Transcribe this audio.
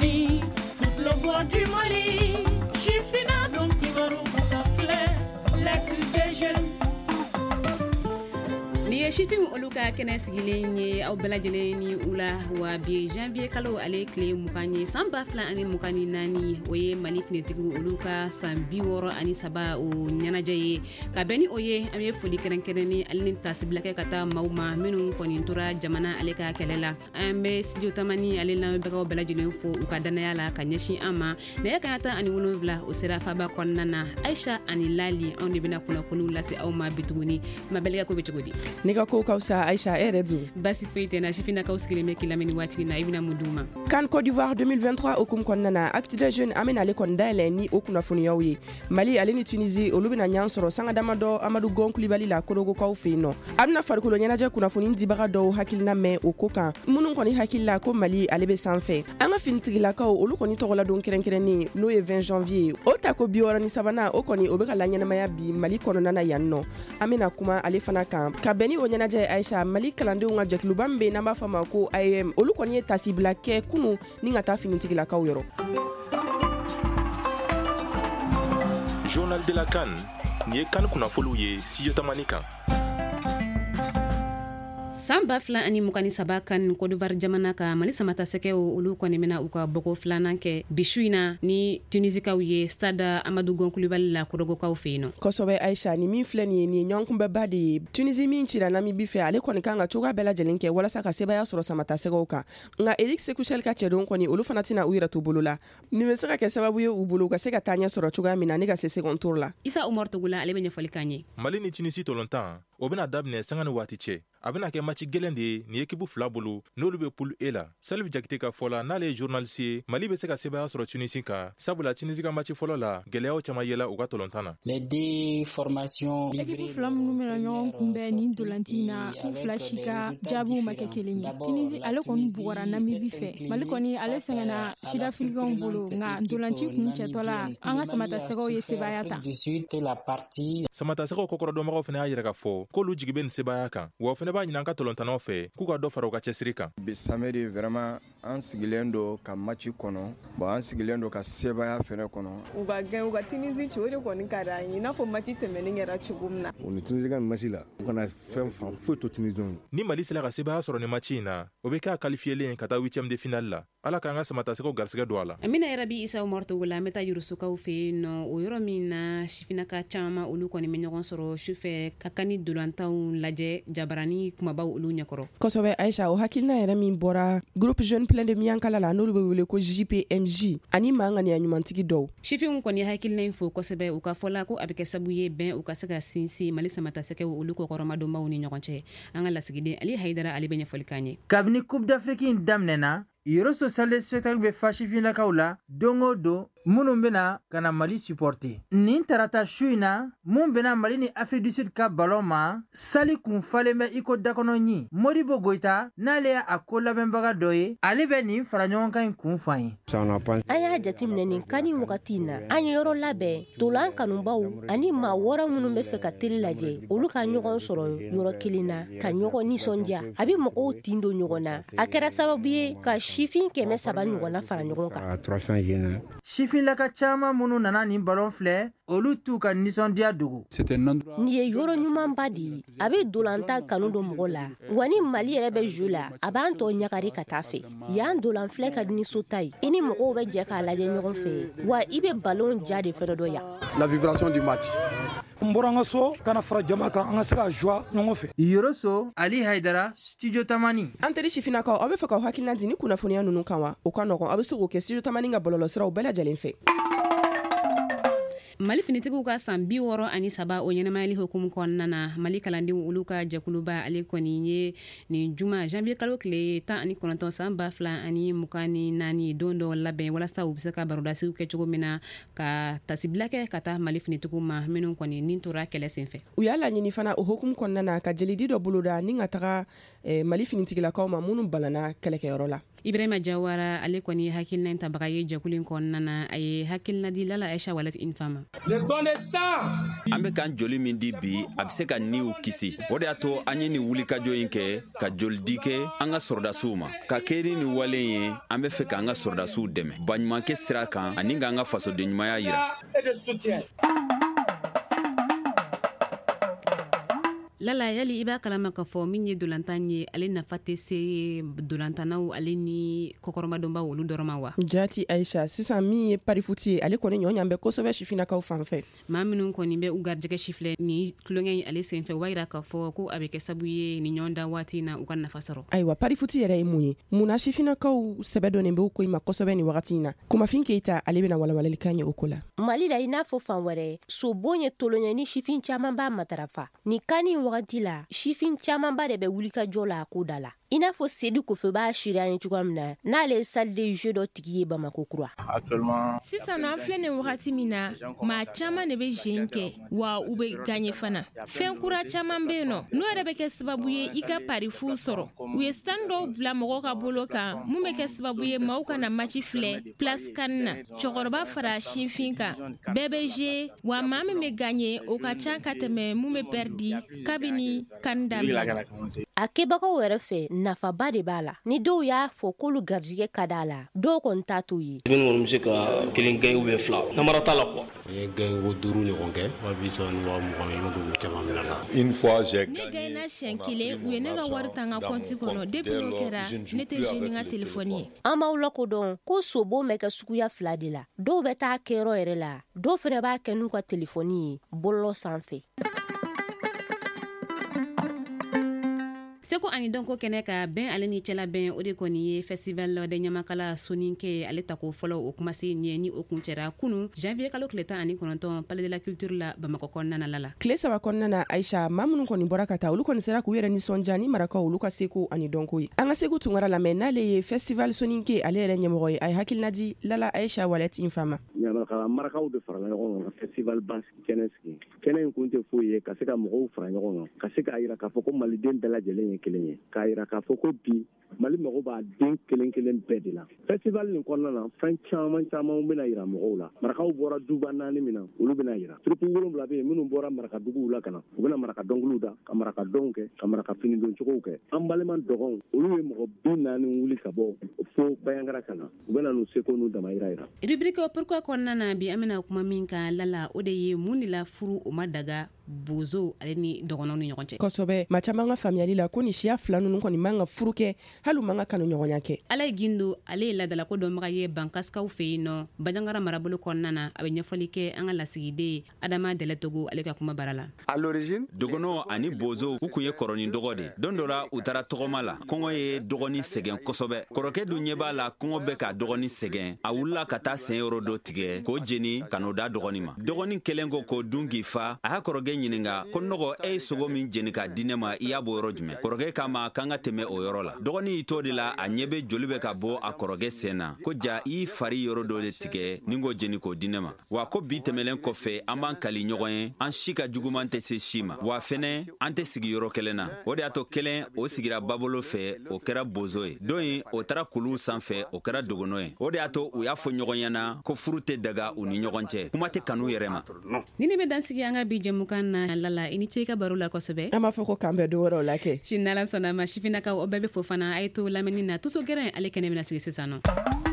Mali, toute le voix du Mali. Chifina donc Kibaru Bukafle, l'actu des jeunes. Ni shifin oluka kena sigilen ye aw belajelen ni ula wa bi janvier kalo ale kle mukanye samba fla ani mukani nani oye mali finitigu oluka sambi woro ani saba o nyanaje ka beni oye ame fodi kerenkereni alin tasblake kata mauma minun konintura jamana ale ka kelela ambe studio tamani ale na be ko belajelen fo ukadana yala kanyeshi ama na yakata ani wolonvla o sera faba konnana Aisha ani Lali on de bina kuna kunu lase aw ma bituguni mabelega ko bitugudi Nika ko kausa Aisha eredu basi feite na shifina kauskile meki lameni wati na ibina muduma kan Côte d'Ivoire 2023 okum konnana acte des jeunes amena le kondale ni okuna funiyawi Mali alini Tunisie olubina nyansoro sanga damado Amadou Gon Coulibaly la korogo kaufino amna farkulo nyanaje kuna funi dibaga do hakilina me okoka munun koni hakilla ko Mali alebe sanfe anga fintigila ka olu koni togola don kerenkereni no e 20 janvier otako biora ni savana okoni obeka la nyana maya bi Mali konona yanno amena kuma alefana kan kabeni onyanaje Aisha Mali kalande unga jeklubambe namba fama ko IM olu koni tasibla ke kunu ninga ta finitigila ka yoro Journal de la CAN ni kan kuna folu ye studio tamanika samba fla ani mukani sabakan Côte d'Ivoire jamana ka Mali samata seke olu koni mena uka boko flanan ke bishuina ni Tunisie ka uye stade Amadou Gon Coulibaly la korogo ka ufino kosobe Aisha ni min fleni ni nyonkumbe badi Tunisie min chira na mi bife ale koni kanga chuga bela jelinke wala saka seba ya soro samata seko ka nga Eric Sekushel ka chedon koni olu fanatina uira to bulula ni mesaka ke sababu ye ubulu ka seka tanya soro chuga mina ni ga se second tour la Isa Umar Togula ale benye folikanye Mali ni Tunisie to longtemps obena dabne sangane watiche abena ke match gelende ni ekipu fla bolo n'olu be poule E la Salif Jakite ka fola n'ale journaliste Mali be se ka sebaya sɔrɔ Tunisie ka sabula Tunisie ka match fɔlɔ la gɛlɛyaw cama yela u ka tolontana les deux formations équipe fla minnu bena ɲɔgɔn kunbɛn nin dolanti na k'u fila si ka jaabiw ma kɛ kelen ye Tunisie ale kɔni bugɔra Namibi fɛ Mali kɔni ale sɛgɛnna sud-africains bolo nka dolanci kun cɛtɔla an ka samata sɛgɛw ye sebaya ta samata sɛgɛw kɔkɔrɔdɔnbagaw fɛnɛ y'a yɛrɛ ka fɔ k'olu jigi be nin sebaya kan wa fɛnɛ b'a ɲinan ka tolontanaw fɛ k'u ka dɔ fara u ka cɛsiri kan bi samedi vraiment an sigilen do ka match kɔnɔ bon an sigilen do ka sebaya fɛnɛ kɔnɔ u ka gɛn u ka Tunisie ci o de kɔni ka d'an ye i n'a fɔ match tɛmɛnen kɛra cogo min na o ni Tunisie ka match la u kana fɛn fan foyi to Tunisienw ni Mali sela ka sebaya sɔrɔ ni match in na o be k'a qualifielen ka taa 8e de finale la ala k'an ka samata sɛgɛw garisɛgɛ don a la amina yarabi Isa Umar Togola meta yurusukaw fe no o yɔrɔ min na shifinaka cama olu kɔni me ɲɔgɔn sɔrɔ sufɛ ka kani dolantaw lajɛ jabarani kumabaw olu ɲɛkɔrɔ kosobe Aisha o hakilina yɛrɛ min bɔra groupe jeune plein de miankala la n'olu be wele ko JPMJ ani mangani ya ɲumantigi dɔw shifin kɔni hakilina info kosɛbɛ u ka fɔla ko a bɛ kɛ sabu ye bɛn u ka se ka sinsin Mali samata sɛgɛw olu kɔkɔrɔmadonbaw ni ɲɔgɔn cɛ an ka lasigiden Ali Haidara ale bɛ ɲɛfɔli kan ye kabini Coupe d'Afrique in daminɛna yɔrɔ social spectacle be fashifinakaw la dongo do minnu bena kana Mali supporter nin tarata su in na mun bena Mali ni Afrique du Sud ka ballon ma sali kun falen bɛ iko dakɔnɔ ɲi Modibo Goita n'ale y'a a ko labɛnbaga dɔ ye ale bɛ nin fara ɲɔgɔn kan kun fan ye an y'a jateminɛ nin kani wagati na an ye yɔrɔ labɛn tolan kanubaw ani maa wɔɔrɔ minnu bɛ fɛ ka teli lajɛ olu ka ɲɔgɔn sɔrɔ yɔrɔ kelen na ka ɲɔgɔn nisɔndiya a bɛ mɔgɔw tin don ɲɔgɔn na a kɛra sababu ye ka shifin 300 ɲɔgɔnna fara ɲɔgɔn kan shifinlaka caman minnu nana nin ballon filɛ olu t'u ka nisɔndiya dogo nin ye yɔrɔ ɲumanba de ye a bɛ dolanta kanu don mɔgɔ la wa ni Mali yɛrɛ bɛ jeu la a b'an tɔ ɲagari ka taa fɛ yan dolan filɛ ka di ni sota ye i ni mɔgɔw bɛ jɛ k'a lajɛ ɲɔgɔn fɛ wa i bɛ ballon ja de fɛrɛ dɔ yan la vibration du match n bɔra an ka so kana fara jama kan an ka se ka joie ɲɔgɔn fɛ yoroso Ali Haidara studio tamani an teri shifinakaw aw bɛ fɛ ka hakilina di ni kunnafoniya ninnu kan wa o ka nɔgɔn aw bɛ se k'o kɛ studio tamani ka bɔlɔlɔsiraw bɛɛ lajɛlen fɛ Mali finitigiw ka san 63 o ɲɛnamayali hukumu kɔnɔna na Mali kalandenw olu ka jɛkuluba ale kɔni ye nin juma janvier kalo tile 19 san 2024 don dɔ labɛn walasa u bɛ se ka barodasiw kɛ cogo min na ka tasibila kɛ ka taa Mali finitigiw ma minnu kɔni nin tora kɛlɛ senfɛ u y'a laɲini fana o hukumu kɔnɔna na ka jelidi dɔ boloda ni ka taga Mali finitigilakaw ma minnu balana kɛlɛkɛyɔrɔ la Ibrahima Jawara ale kɔni hakilina tabaga ye jɛkulu kɔnɔna na a ye hakilina di Lala Aisha Walet Infama. Le don de sang an bɛ kan joli min di bi a bɛ se ka niw kisi o de y'a to an ye ni wulikajɔ in kɛ ka joli di kɛ an ka sɔrɔdasiw ma ka kɛ ni wale ye an bɛ fɛ k'an ka sɔrɔdasiw dɛmɛ baɲumankɛ sira kan ani k'an ka fasoden ɲumanya yira. Lala yali iba kalama ka fɔ min ye dolantan ye ale nafa tɛ se dolantanaw ale ni kɔkɔrɔmadonba olu dɔrɔn wa. Jati Aisha sisan min ye parifuti ye ale kɔni ɲɔɲan bɛ kosɛbɛ sifinakaw fanfɛ. Maa minnu kɔni bɛ u garijɛgɛ sifilɛ ni tulonkɛ ale senfɛ u b'a yira k'a fɔ ko a bɛ kɛ sabu ye ni ɲɔgɔn da waati na u ka nafa sɔrɔ. Ayiwa parifuti yɛrɛ ye mun ye munna sifinakaw sɛbɛ dɔnnen bɛ u ko in ma kosɛbɛ ni wagati in na Kumafin Keita ale bɛna walawalalikan ye o ko la. Mali la i n'a fɔ fan wɛrɛ sobon ye toloɲɛ ni sifin caman b'a matarafa ni kani wagati la sifin caman ba de bɛ wuli ka jɔ la a ko da la i n'a fɔ Sedi Kofe b'a shiri an ye cogoya min na n'ale ye salle de jeu dɔ tigi ye Bamako kura. Sisan an filɛ nin wagati min na maa caman de bɛ jeu kɛ wa u bɛ gagner fana fɛn kura caman bɛ yen nɔ n'o yɛrɛ bɛ kɛ sababu ye i ka parifu sɔrɔ u ye stand dɔw bila mɔgɔw ka bolo kan mun bɛ kɛ sababu ye maaw ka na match filɛ place kan na cɛkɔrɔba fara sinfin kan bɛɛ bɛ jeu wa maa min bɛ gagner o ka ca ka tɛmɛ mun bɛ perdi kabini kan daminɛ. A kɛbagaw yɛrɛ fɛ nafaba de b'a la ni dɔw y'a fɔ k'olu garijɛgɛ ka d'a la dɔw kɔni t'a t'u ye. Ibn kɔni bɛ se ka kelen gɛn ou bien fila namara t'a la quoi. N ye gɛn ko 5 ɲɔgɔn kɛ wa 20 ni wa 20 i ma don caman min na. Une fois j'ai ne gɛnna siɲɛ kelen u ye ne ka wari ta n ka compte kɔnɔ depuis n'o kɛra ne tɛ jeu ni n ka téléphone ye. An b'aw lakodɔn ko sobon bɛ kɛ suguya fila de la dɔw bɛ taa kɛyɔrɔ yɛrɛ la dɔw fɛnɛ b'a kɛ n'u ka téléphone ye bɔlɔlɔ sanfɛ. Seko ani donko kɛnɛ ka bɛn ale ni cɛla bɛn o de kɔni ye festival de ɲamakala soninke ale tako fɔlɔ o kuma se ɲɛ ni o kun cɛra kunu janvier kalo tile 19 palais de la culture la Bamako kɔnɔna la. Tile 3 kɔnɔna na Aisha maa minnu kɔni bɔra ka taa olu kɔni sera k'u yɛrɛ nisɔndiya ni marakaw olu ka seko ani donko ye. An ka seko tungara lamɛn n'ale ye festival soninke ale yɛrɛ ɲɛmɔgɔ ye a ye hakilina di Lala Aisha Walet Infama. Ɲamakala marakaw de farala ɲɔgɔn kan festival bas kɛnɛ sigi kɛnɛ in kun tɛ foyi ye ka se ka mɔgɔw fara ɲɔgɔn kan ka se k'a yira k'a fɔ ko maliden bɛɛ lajɛlen ye kelen ye k'a yira k'a fɔ ko bi Mali mɔgɔw b'a den kelen kelen bɛɛ de la. Festival nin kɔnɔna na fɛn caman bɛna yira mɔgɔw la. Marakaw bɔra duba 4 min na olu bɛna yira. Troupe 7 bɛ yen minnu bɔra marakaduguw la ka na u bɛna maraka dɔnkiliw da ka maraka dɔnw kɛ ka maraka fini don cogow kɛ. An balima dɔgɔnw olu ye mɔgɔ 40 wuli ka bɔ fo Bayangara ka na u bɛna n'u seko n'u damayira yira. Rubrique pourquoi kɔnɔna na bi an bɛna kuma min kan Lala o de ye mun de la furu o ma daga bozo ale ni dɔgɔnɔw ni ɲɔgɔn cɛ. Kosɛbɛ maa caman ka faamuyali la ko ni siya fila ninnu kɔni man ka furu kɛ hali u man ka kanu ɲɔgɔnya kɛ. Ala Gindo ale ye ladala ko dɔnbaga ye bankaskaw fɛ yen nɔ Bajangara marabolo kɔnɔna na a bɛ ɲɛfɔli kɛ an ka lasigiden Adama Dɛlɛ Togo ale ka kuma bara la. À l'origine dɔgɔnɔw ani bozo u kun ye kɔrɔnin dɔgɔ de don dɔ la u taara tɔgɔma la kɔngɔ ye dɔgɔnin sɛgɛn kosɛbɛ kɔrɔkɛ dun ɲɛ b'a la kɔngɔ bɛ ka dɔgɔnin sɛgɛn a wulila ka taa sen yɔrɔ dɔ tigɛ k'o jeni ka n'o da dɔgɔnin ma dɔgɔnin kelen ko k'o dun k'i fa a y'a kɔrɔkɛ ɲininka ko nɔgɔ e ye sogo min jeni k'a di ne ma i y'a bɔ yɔrɔ jumɛn kɔrɔkɛ k'a ma k'an ka tɛmɛ o yɔrɔ la dɔgɔnin y'i to de la a ɲɛ bɛ joli bɛ ka bɔ a kɔrɔkɛ sen na ko ja i y'i fari yɔrɔ dɔ de tigɛ ni k'o jeni k'o di ne ma wa ko bi tɛmɛlen kɔfɛ an b'an kali ɲɔgɔn ye an si ka juguman tɛ se si ma wa fɛnɛ an tɛ sigi yɔrɔ kelen na o de y'a to kelen o sigira babolo fɛ o kɛra bozo ye don in o taara kuluw sanfɛ o kɛra dogono ye o de y'a to u y'a fɔ ɲɔgɔn ɲɛna ko furu tɛ daga u ni ɲɔgɔn cɛ kuma tɛ kanu yɛrɛ ma. Ni ne bɛ dansigi an ka bi jɛmukan na Lala i ni ce i ka baro la kosɛbɛ. An b'a fɔ ko k'an bɛn don wɛrɛw la kɛ. Sini n'Ala sɔnna ma sifinnakaw o bɛɛ bɛ fo fana a ye to lamɛnni na tuso gɛrɛn ale kɛnɛ bɛna sigi sisan nɔ.